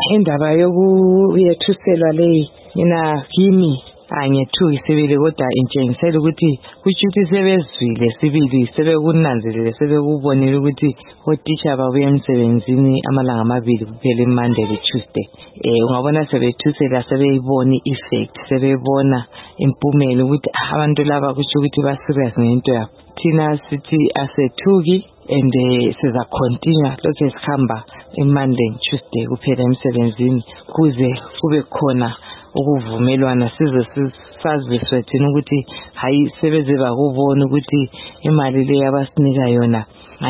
indaba yokuyethuselwa le mina kimi angethuki sibili kodwa intshengisela ukuthi kutshuthi sebezwile sibili sebekunanzelele sebekubonile ukuthi otitsha babuye emsebenzini amalanga amabili kuphela iMonday leTuesday. Ungabona sebethusela sebeyibona i-effect sebebona impumela ukuthi abantu laba kusho ukuthi ba serious ngento yabo. Thina sithi asethuki and siza continue lokho sihamba iMonday Tuesday kuphela emsebenzini kuze kube khona ukuvumelwana size saziswe thina ukuthi hayi sebeze bakubona ukuthi imali le yabasinika yona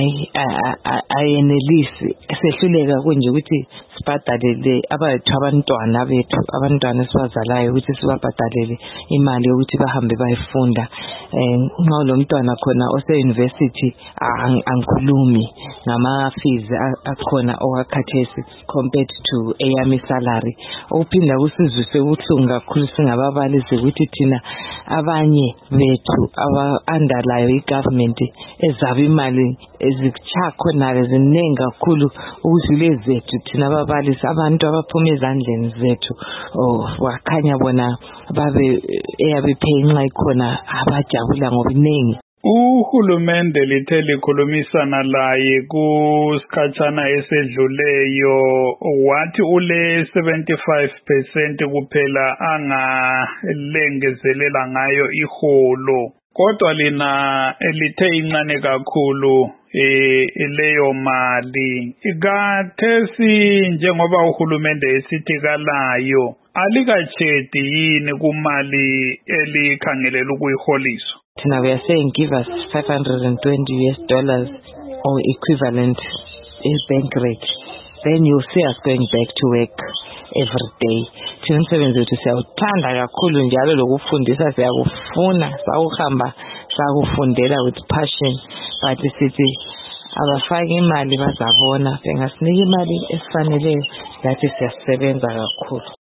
ayenelisi sehluleka kunje ukuthi sibhadalele abantwana bethu abantwana sibazalayo ukuthi sibabhadalele imali yokuthi bahambe bayifunda. Nxa lo mntwana khona ose university angikhulumi ngama fees akhona okakhathesi compared to eyami salary. Ukuphinda kusizwise ubuhlungu kakhulu singababalisi ukuthi thina abanye bethu aba-underlayo i-government ezaba imali ezichakho nabe ziningi kakhulu ukudlula zethu thina ababalisi abantu abaphuma ezandleni zethu wakhanya bona babe eyabephe inxa ikhona abajabula ngobuningi. Uhulumende lithe likhulumisana laye kusikhatshana esedluleyo wathi ule 75% kuphela angalengezelela ngayo iholo, kodwa lina lithe incane kakhulu leyo mali. Kathesi njengoba uhulumende esithi kalayo alikachedi yini kumali elikhangelela ukuyiholiswa? Now we are saying give us $520 or equivalent bank rate. Then you'll see us going back to work every day. Thina umsebenzi wethu siyawuthanda kakhulu njalo lokufundisa siyakufuna sawuhamba sakufundela with passion. But sithi abafake imali bazabona bengasinika imali esifaneleyo lathi siyasebenza kakhulu.